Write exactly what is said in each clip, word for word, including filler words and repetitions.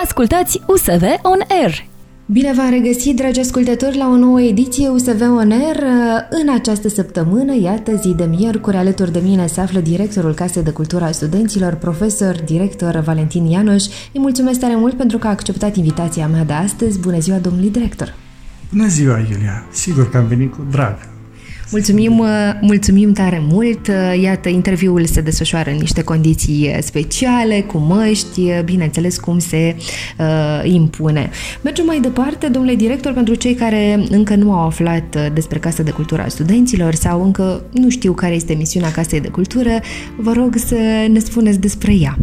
Ascultați U S V On Air! Bine v-am regăsit, dragi ascultători, la o nouă ediție U S V On Air. În această săptămână, iată, zi de miercuri, alături de mine se află directorul Casei de Cultură a Studenților, profesor, director Valentin Ianoș. Îi mulțumesc tare mult pentru că a acceptat invitația mea de astăzi. Bună ziua, domnului director! Bună ziua, Iulia! Sigur că am venit cu drag. Mulțumim, mulțumim tare mult. Iată, interviul se desfășoară în niște condiții speciale, cu măști, bineînțeles cum se uh, impune. Mergem mai departe, domnule director, pentru cei care încă nu au aflat despre Casa de Cultură a Studenților sau încă nu știu care este misiunea Casei de Cultură, vă rog să ne spuneți despre ea.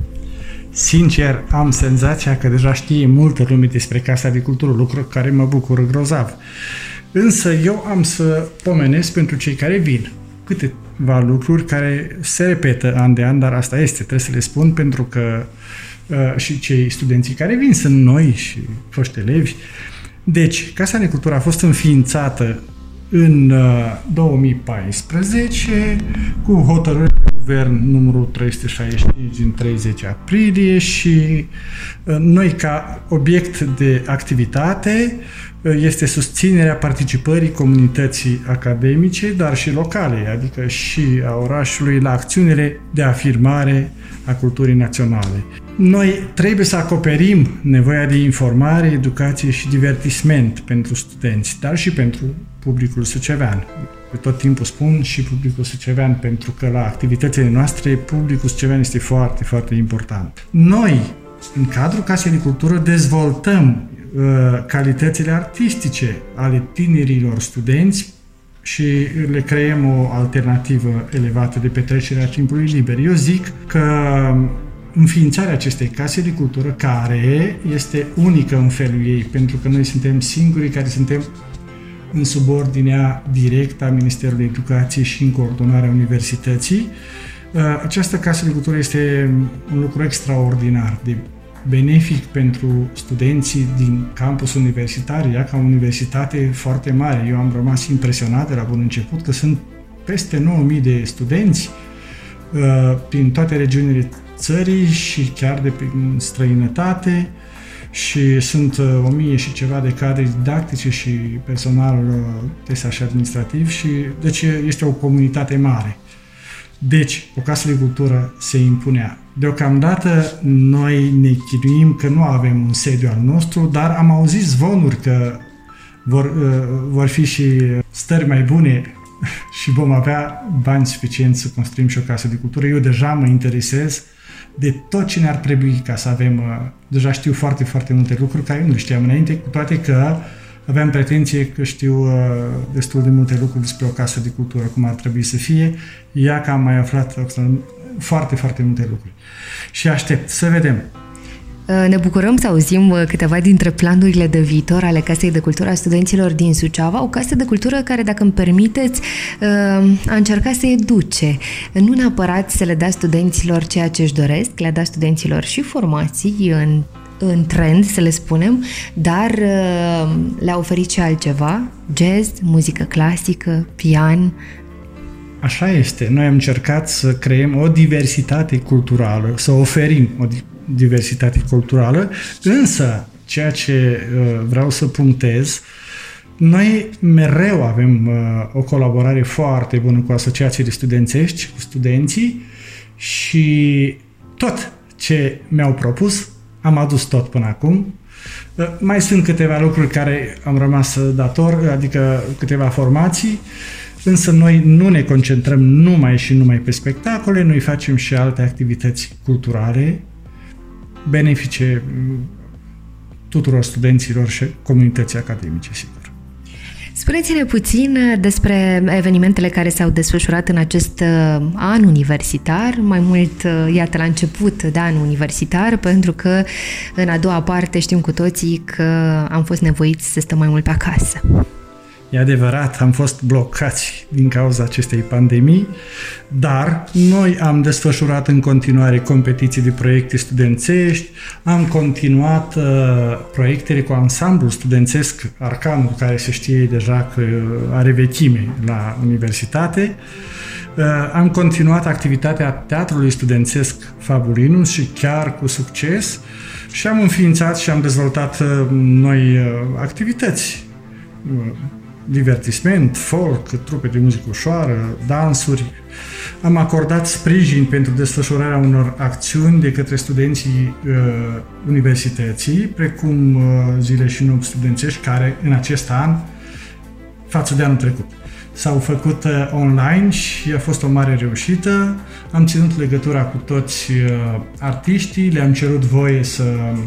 Sincer, am senzația că deja știe multă lume despre Casa de Cultură, lucru care mă bucură grozav. Însă eu am să pomenesc pentru cei care vin câteva lucruri care se repetă an de an, dar asta este, trebuie să le spun, pentru că uh, și cei studenții care vin sunt noi și foști elevi. Deci, Casa de Cultură a fost înființată în uh, două mii paisprezece cu hotărârea de guvern numărul trei sute șaizeci și cinci din treizeci aprilie și uh, noi ca obiect de activitate este susținerea participării comunității academice, dar și locale, adică și a orașului, la acțiunile de afirmare a culturii naționale. Noi trebuie să acoperim nevoia de informare, educație și divertisment pentru studenți, dar și pentru publicul sucevean. Eu tot timpul spun și publicul sucevean, pentru că la activitățile noastre publicul sucevean este foarte, foarte important. Noi, în cadrul Casei de Cultură, dezvoltăm calitățile artistice ale tinerilor studenți și le creăm o alternativă elevată de petrecerea timpului liber. Eu zic că înființarea acestei Case de Cultură, care este unică în felul ei, pentru că noi suntem singurii care suntem în subordinea directă a Ministerului Educației și în coordonarea universității, această Casă de Cultură este un lucru extraordinar de benefic pentru studenții din campus universitar, ea ca universitate foarte mare. Eu am rămas impresionat de la bun început că sunt peste nouă mii de studenți uh, prin toate regiunile țării și chiar de prin străinătate și sunt uh, o mie și ceva de cadre didactice și personal uh, tesa și administrativ și deci este o comunitate mare. Deci, o Casă de Cultură se impunea. Deocamdată noi ne chinuim că nu avem un sediu al nostru, dar am auzit zvonuri că vor, vor fi și stări mai bune și vom avea bani suficienți să construim și o Casă de Cultură. Eu deja mă interesez de tot ce ne-ar trebui ca să avem, deja știu foarte, foarte multe lucruri care nu știam înainte, cu toate că aveam pretenție că știu uh, destul de multe lucruri despre o Casă de Cultură, cum ar trebui să fie. Ea că am mai aflat foarte, foarte multe lucruri. Și aștept să vedem. Ne bucurăm să auzim câteva dintre planurile de viitor ale Casei de Cultură a Studenților din Suceava, o casă de cultură care, dacă îmi permiteți, a încercat să educe, nu neapărat să le dea studenților ceea ce își doresc, le-a dat studenților și formații în în trend, să le spunem, dar uh, le-a oferit și altceva, jazz, muzică clasică, pian. Așa este. Noi am încercat să creăm o diversitate culturală, să oferim o diversitate culturală, însă, ceea ce uh, vreau să punctez, noi mereu avem uh, o colaborare foarte bună cu asociațiile studențești, cu studenții și tot ce mi-au propus am adus tot până acum. Mai sunt câteva lucruri care am rămas dator, adică câteva formații, însă noi nu ne concentrăm numai și numai pe spectacole, noi facem și alte activități culturale, benefice tuturor studenților și comunității academice, sigur. Spuneți-ne puțin despre evenimentele care s-au desfășurat în acest an universitar, mai mult, iată, la început de an universitar, pentru că în a doua parte știm cu toții că am fost nevoiți să stăm mai mult pe acasă. E adevărat, am fost blocați din cauza acestei pandemii, dar noi am desfășurat în continuare competiții de proiecte studențești, am continuat uh, proiectele cu ansamblul studențesc Arcanul, care se știe deja că are vechime la universitate. Uh, am continuat activitatea Teatrului Studențesc Fabulinus și chiar cu succes. Și am înființat și am dezvoltat noi activități. Divertisment, folk, trupe de muzică ușoară, dansuri. Am acordat sprijin pentru desfășurarea unor acțiuni de către studenții uh, universității, precum uh, zile și nopți studențești, care în acest an, față de anul trecut, s-au făcut uh, online și a fost o mare reușită. Am ținut legătura cu toți uh, artiștii, le-am cerut voie să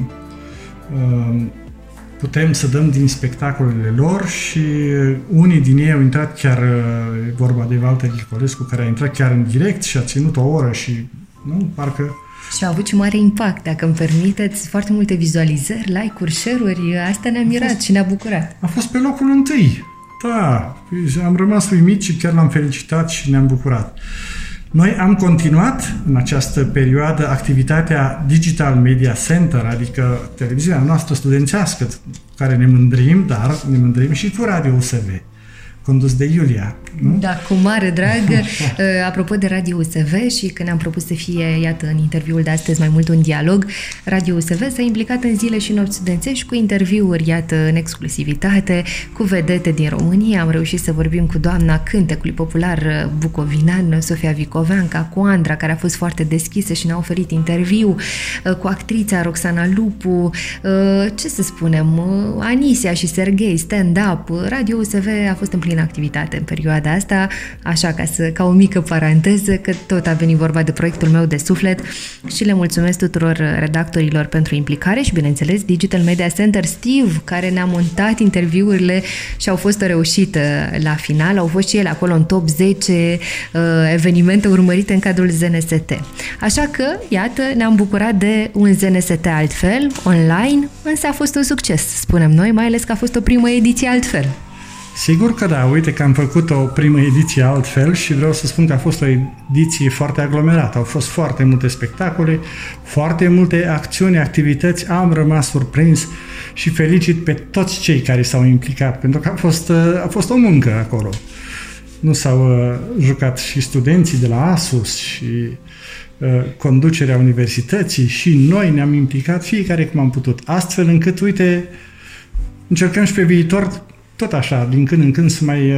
uh, putem să dăm din spectacolele lor și unii din ei au intrat chiar, e vorba de Walter Nicolescu, care a intrat chiar în direct și a ținut o oră și, nu, parcă... Și a avut și mare impact, dacă îmi permiteți, foarte multe vizualizări, like-uri, share-uri, asta ne-a mirat fost, și ne-a bucurat. A fost pe locul întâi, da, am rămas uimit și chiar l-am felicitat și ne-am bucurat. Noi am continuat în această perioadă activitatea Digital Media Center, adică televiziunea noastră studențească, care ne mândrim, dar ne mândrim și cu Radio U S V, condus de Iulia. Nu? Da, cu mare drag. Apropo de Radio U S V și când am propus să fie, iată, în interviul de astăzi mai mult un dialog, Radio U S V s-a implicat în zile și nopți studențești cu interviuri, iată, în exclusivitate, cu vedete din România. Am reușit să vorbim cu doamna cântecului popular bucovinean, Sofia Vicoveanca, cu Andra, care a fost foarte deschisă și ne-a oferit interviu, cu actrița Roxana Lupu, ce să spunem, Anisia și Serghei, stand-up. Radio U S V a fost în plină activitate în perioada asta, așa ca, să, ca o mică paranteză, că tot a venit vorba de proiectul meu de suflet și le mulțumesc tuturor redactorilor pentru implicare și, bineînțeles, Digital Media Center, Steve, care ne-a montat interviurile și au fost o reușită la final, au fost și ele acolo în top zece uh, evenimente urmărite în cadrul Z N S T. Așa că, iată, ne-am bucurat de un Z N S T altfel, online, însă a fost un succes, spunem noi, mai ales că a fost o primă ediție altfel. Sigur că da, uite că am făcut o primă ediție altfel și vreau să spun că a fost o ediție foarte aglomerată. Au fost foarte multe spectacole, foarte multe acțiuni, activități, am rămas surprins și felicit pe toți cei care s-au implicat, pentru că a fost, a fost o muncă acolo. Nu s-au uh, jucat și studenții de la ASUS și uh, conducerea universității și noi ne-am implicat fiecare cum am putut, astfel încât, uite, încercăm și pe viitor tot așa, din când în când să mai,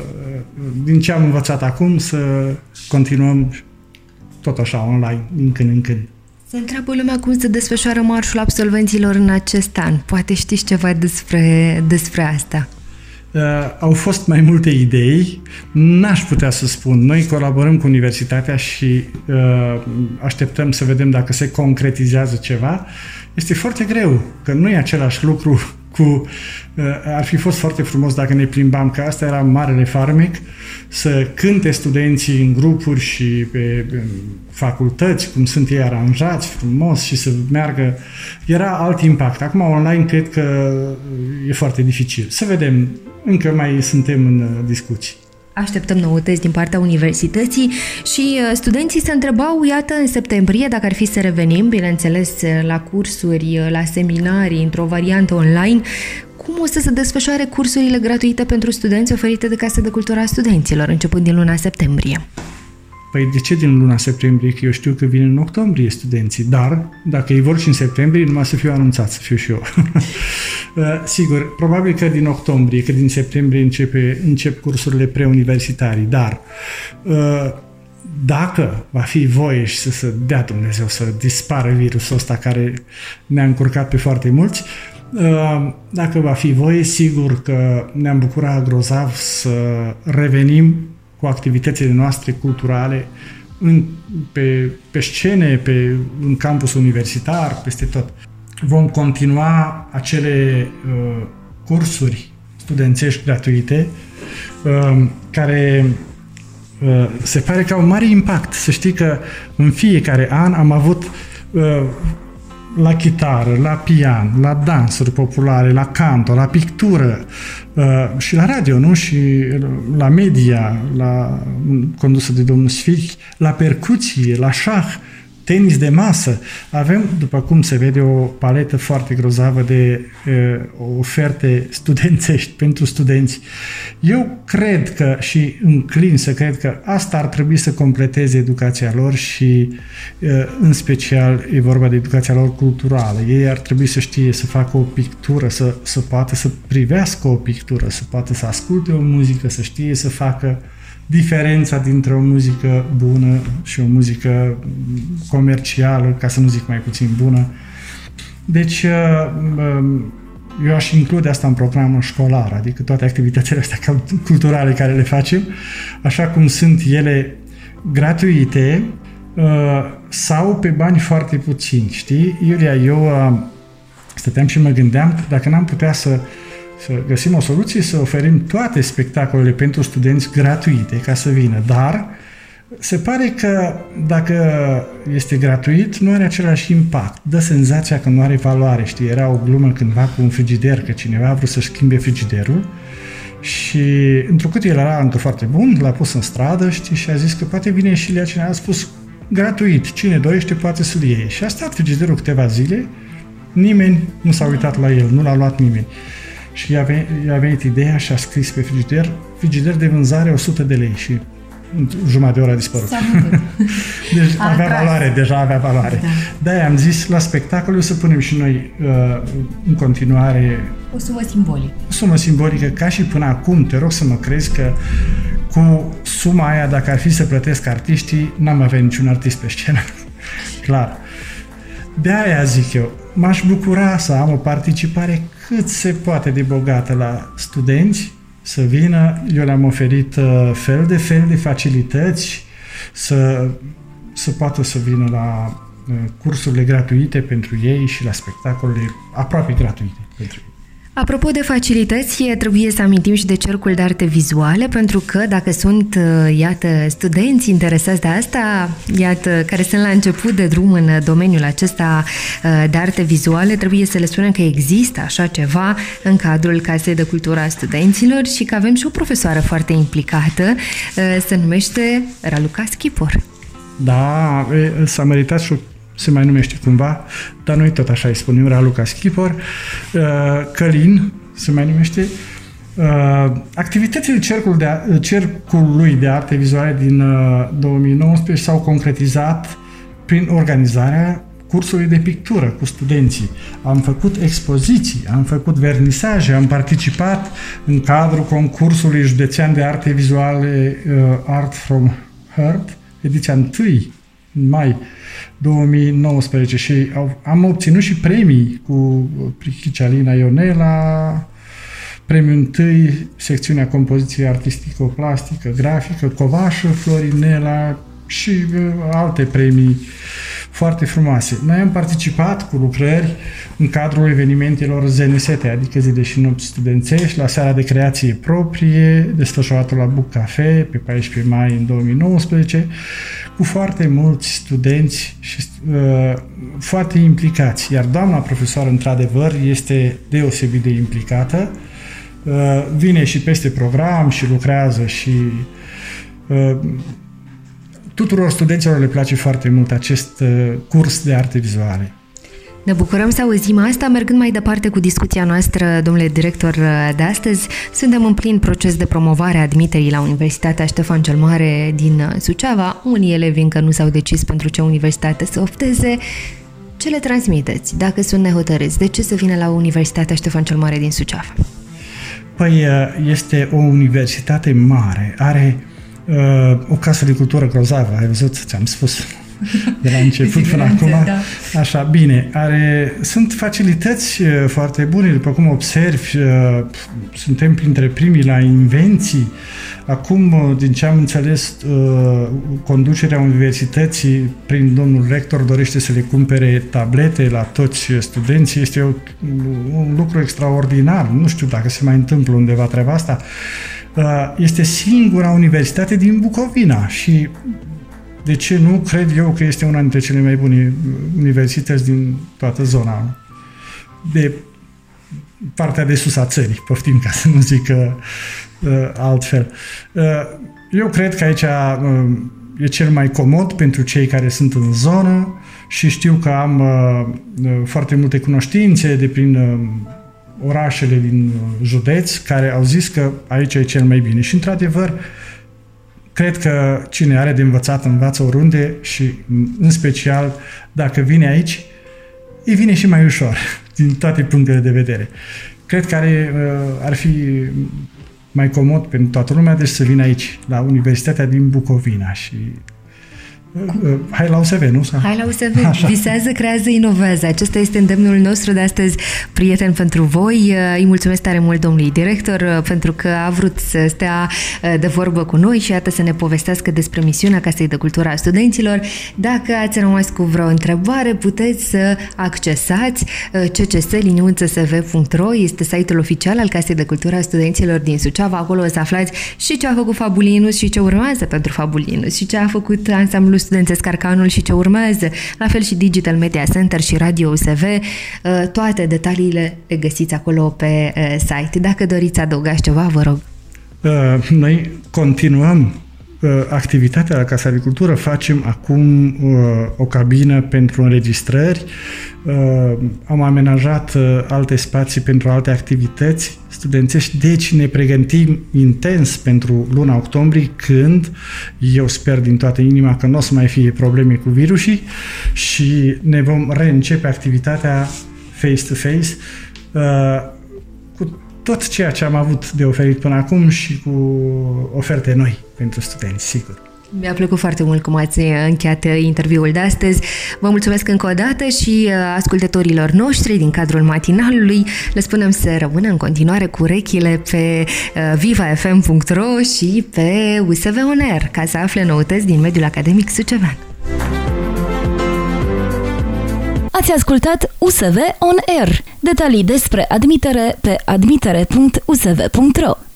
din ce am învățat acum, să continuăm tot așa online, din când în când. Se întreabă lumea cum se desfășoară marșul absolvenților în acest an. Poate știți ceva despre, despre asta? Uh, au fost mai multe idei, n-aș putea să spun. Noi colaborăm cu universitatea și uh, așteptăm să vedem dacă se concretizează ceva. Este foarte greu, că nu e același lucru cu... Uh, ar fi fost foarte frumos dacă ne plimbam, că asta era marele farmec, să cânte studenții în grupuri și pe, pe facultăți, cum sunt ei aranjați frumos și să meargă. Era alt impact. Acum online cred că e foarte dificil. Să vedem. Încă mai suntem în discuții. Așteptăm noutăți din partea universității și studenții se întrebau, iată, în septembrie, dacă ar fi să revenim, bineînțeles, la cursuri, la seminarii, într-o variantă online, cum o să se desfășoare cursurile gratuite pentru studenți oferite de Casa de Cultură a Studenților, începând din luna septembrie? Păi de ce din luna septembrie? Că eu știu că vin în octombrie studenții, dar dacă ei vor și în septembrie, numai să fiu anunțat, să fiu și eu. Sigur, probabil că din octombrie, că din septembrie începe, încep cursurile preuniversitarii, dar dacă va fi voie și să se dea Dumnezeu să dispară virusul ăsta care ne-a încurcat pe foarte mulți, dacă va fi voie, sigur că ne-am bucurat grozav să revenim cu activitățile noastre culturale în, pe, pe scene, pe, în campus universitar, peste tot. Vom continua acele uh, cursuri studențești gratuite uh, care uh, se pare că au mare impact. Să știi că în fiecare an am avut uh, la chitară, la pian, la dansuri populare, la canto, la pictură uh, și la radio, nu? Și la media, la condusă de domnul Sfirchi, la percuție, la șah, tenis de masă. Avem, după cum se vede, o paletă foarte grozavă de uh, oferte studențești pentru studenți. Eu cred că și înclin să cred că asta ar trebui să completeze educația lor și uh, în special e vorba de educația lor culturală. Ei ar trebui să știe să facă o pictură, să, să poată să privească o pictură, să poată să asculte o muzică, să știe să facă diferența dintre o muzică bună și o muzică comercială, ca să nu zic mai puțin bună. Deci, eu aș include asta în programul școlar, adică toate activitățile astea culturale care le facem, așa cum sunt ele gratuite sau pe bani foarte puțini, știi? Iulia, eu stăteam și mă gândeam dacă n-am putea să să găsim o soluție să oferim toate spectacolele pentru studenți gratuite ca să vină, dar se pare că dacă este gratuit nu are același impact, dă senzația că nu are valoare, știi, era o glumă cândva cu un frigider, că cineva a vrut să schimbe frigiderul și întrucât el era încă foarte bun, l-a pus în stradă, știi, și a zis că poate vine și le cineva, a spus gratuit, cine dorește poate să-l iei și a stat frigiderul câteva zile, nimeni nu s-a uitat la el, nu l-a luat nimeni. Și i-a venit, i-a venit ideea și a scris pe frigider, frigider de vânzare o sută de lei și în jumătate de oră a dispărut. Deci a avea tras. valoare, deja avea valoare. Da. De-aia am zis la spectacol să punem și noi uh, în continuare o sumă simbolică. O sumă simbolică, ca și până acum, te rog să mă crezi că cu suma aia, dacă ar fi să plătesc artiștii, n-am avea niciun artist pe scenă. Clar. De-aia zic eu, m-aș bucura să am o participare cât se poate de bogată la studenți, să vină, eu le-am oferit uh, fel de fel de facilități, să, să poată să vină la uh, cursurile gratuite pentru ei și la spectacolele aproape gratuite pentru ei. Apropo de facilități, trebuie să amintim și de Cercul de Arte Vizuale, pentru că dacă sunt, iată, studenți interesați de asta, iată, care sunt la început de drum în domeniul acesta de arte vizuale, trebuie să le spunem că există așa ceva în cadrul Casei de Cultură a Studenților și că avem și o profesoară foarte implicată, se numește Raluca Schipor. Da, s-a meritat și se mai numește cumva, dar noi tot așa îi spunem, Raluca Schipor, Călin se mai numește. Activitățile Cercul de, Cercului de Arte Vizuale din două mii nouăsprezece s-au concretizat prin organizarea cursului de pictură cu studenții. Am făcut expoziții, am făcut vernisaje, am participat în cadrul concursului județean de arte vizuale Art from Heart, ediția întâi, în mai două mii nouăsprezece și au, am obținut și premii cu Prichicialina Ionela, premiul întâi, secțiunea compoziție artistico-plastică, grafică, Covașă, Florinela și uh, alte premii foarte frumoase. Noi am participat cu lucrări în cadrul evenimentelor Z N S T, adică Zile și Nopți Studențești, la seara de creație proprie, desfășurată la Buc Cafe pe paisprezece mai în două mii nouăsprezece, cu foarte mulți studenți și uh, foarte implicați. Iar doamna profesoară, într-adevăr, este deosebit de implicată, uh, vine și peste program și lucrează și uh, tuturor studenților le place foarte mult acest uh, curs de arte vizuale. Ne bucurăm să auzim asta. Mergând mai departe cu discuția noastră, domnule director, de astăzi, suntem în plin proces de promovare a admiterii la Universitatea Ștefan cel Mare din Suceava. Unii elevi încă nu s-au decis pentru ce universitate să opteze. Ce le transmiteți dacă sunt nehotărâți? De ce să vină la Universitatea Ștefan cel Mare din Suceava? Păi, este o universitate mare, are uh, o casă de cultură grozavă, ai văzut, ți-am spus de la început până acum. Da. Așa, bine, are, sunt facilități foarte bune, după cum observi, suntem printre primii la invenții. Acum, din ce am înțeles, conducerea universității, prin domnul rector, dorește să le cumpere tablete la toți studenții. Este un lucru extraordinar. Nu știu dacă se mai întâmplă undeva treaba asta. Este singura universitate din Bucovina și de ce nu? Cred eu că este una dintre cele mai bune universități din toată zona de partea de sus a țării, poftim ca să nu zic uh, altfel. Uh, eu cred că aici uh, e cel mai comod pentru cei care sunt în zonă și știu că am foarte multe cunoștințe de prin orașele din județ care au zis că aici e cel mai bine. Și într-adevăr, cred că cine are de învățat învață oriunde și în special dacă vine aici, îi vine și mai ușor din toate punctele de vedere. Cred că are, ar fi mai comod pentru toată lumea, deci să vină aici, la Universitatea din Bucovina și hai la U S V, nu? Hai la U S V, așa. Visează, creează, inovează. Acesta este îndemnul nostru de astăzi, prieten pentru voi. Îi mulțumesc tare mult domnului director pentru că a vrut să stea de vorbă cu noi și iată să ne povestească despre misiunea Casei de Cultură a Studenților. Dacă ați rămas cu vreo întrebare, puteți să accesați c c s liniuță s v punct r o, este site-ul oficial al Casei de Cultură a Studenților din Suceava. Acolo o să aflați și ce a făcut Fabulinus și ce urmează pentru Fabulinus și ce a făcut ansamblul studențesc Arcanul și ce urmează, la fel și Digital Media Center și Radio U S V. Toate detaliile le găsiți acolo pe site. Dacă doriți să adăugați ceva, vă rog. Noi continuăm activitatea la Casa de Cultură, facem acum o cabină pentru înregistrări, am amenajat alte spații pentru alte activități studențești, deci ne pregătim intens pentru luna octombrie, când eu sper din toată inima că nu o să mai fie probleme cu virusii și ne vom reîncepe activitatea face-to-face cu tot ceea ce am avut de oferit până acum și cu oferte noi pentru studenți, sigur. Mi-a plăcut foarte mult cum ați încheiat interviul de astăzi. Vă mulțumesc încă o dată și ascultătorilor noștri din cadrul matinalului le spunem să rămână în continuare cu urechile pe viva f m punct r o și pe U S V On Air ca să afle noutăți din mediul academic sucevean. Ați ascultat U S V On Air. Detalii despre admitere pe admitere punct u s v punct r o.